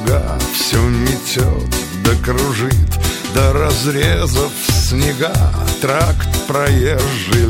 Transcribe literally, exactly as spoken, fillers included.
пурга все метет да кружит, до разрезов снега тракт проезжий